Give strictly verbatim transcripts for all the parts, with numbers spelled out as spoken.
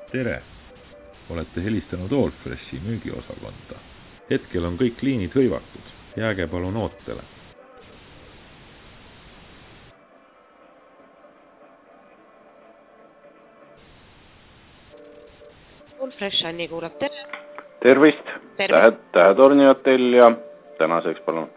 Tere! Olete helistanud Allfreshi müügiosakonda. Hetkel on kõik liinid hõivatud. Jääge palun ootele. Allfresh, Anni kuulab, tere! Tervist! Tähe, Tähetorni hotell ja tänaseks palun.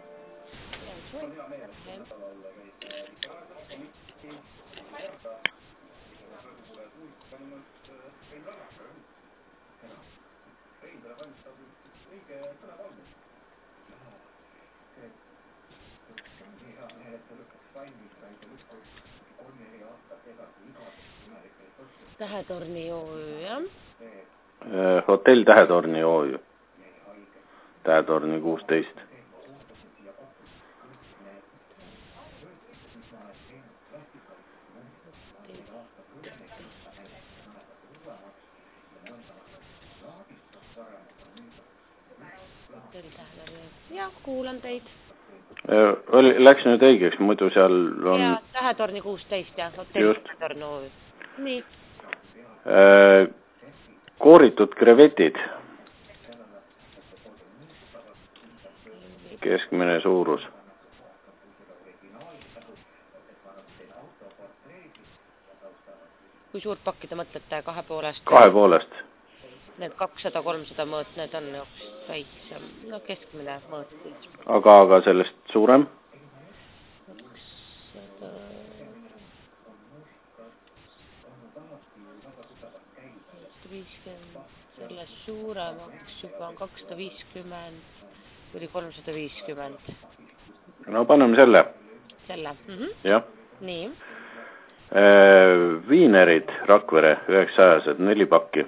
Tähetorni öö, jah? Hotell Tähetorni öö. Tähetorni kuusteist. Ja, kuulan teid. Oli, läks nüüd õigeks, muidu seal on... Ja, Tähetorni kuusteist ja hotell Tähetorni öö. Nii. Äh, kooritud krevetid. Keskmine suurus. Kui suurt pakki te mõtlete kahe poolest? Kahe poolest. Need kakssada kolmsada mõõt, need on väiksem, no keskmine mõõt. Aga, aga sellest suurem? Sellest suuremaks juba on kakssada viiskümmend kuni kolmsada viiskümmend. No paneme selle. Selle? Mhm. Jah. Nii. Viinerid Rakvere üheksasajased, neli pakki.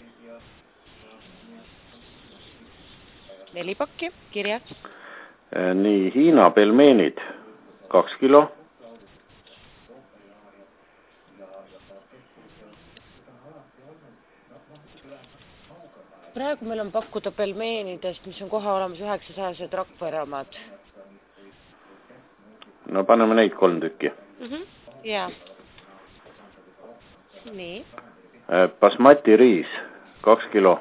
Neli pakki, kirjas. Nii, Hiina pelmeenid, kaks kilo. Praegu meil on pakkuda pelmeenidest, mis on kohe olemas üheksasajased Rakvere omad. No paneme neid kolm tükki. Mhm, jaa. Nii. Basmati riis, kaks kilo.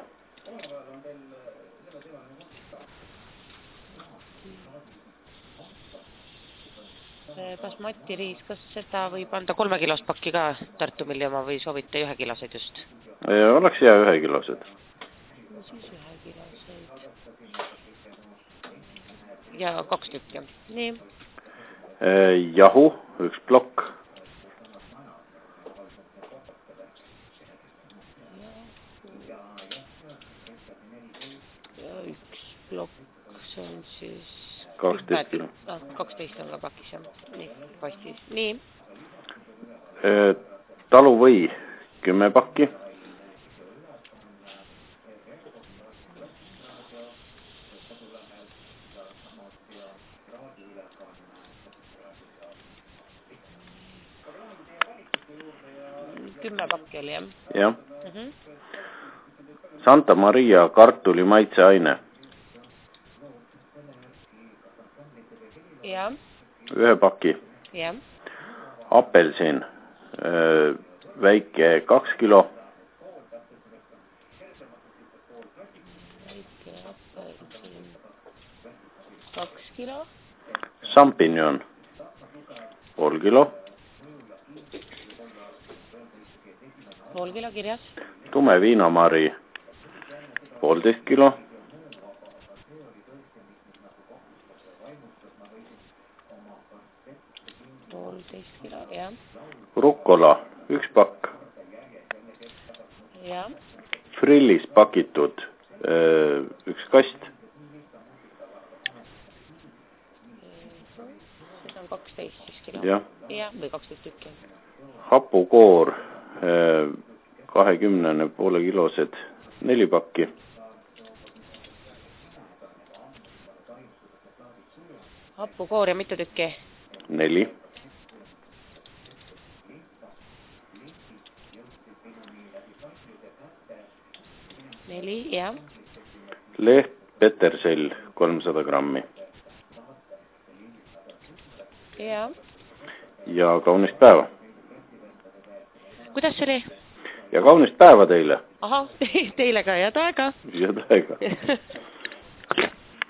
Basmati riis, kas seda võib anda kolme kilost pakki ka Tartu Milli oma või soovite ühe kilosed just? Oleks hea ühe kilosed. No siis ühe kiloseid. Ja kaks tükki. Nii. Jahu, üks plokk. Ja üks plokk, see on siis... kaksteist kilo. No, kaksteist on ka pakis, jah. Nii, pastis. Nii. Taluvõi, kümme pakki. Kümme pakki oli, jah? Jah. Mhm. Santa Maria kartuli maitseaine. Ja. Ühe paki. Ja. Apelsin, väike kaks kilo. Väike apelsin, kaks kilo. Champignon, pool kilo. Pool kilo kirjas. Tume viinamari, poolteist kilo. Poolteist kilo, jah. Rukola, üks pakk. Ja. Frillis pakitud, üks kast. Seda on kaksteist siis kilo. Ja. Ja, või kaksteist tükki. Hapukoor, kahekümnene poole kilosed, neli pakki. Hapukoor ja mitu tükki? Neli. Neli, jah. Leht petersell, kolmsada grammi. Ja. Ja kaunist päeva. Kuidas see oli? ja kaunist päeva teile. Ahah, teile ka, head aega. Head aega.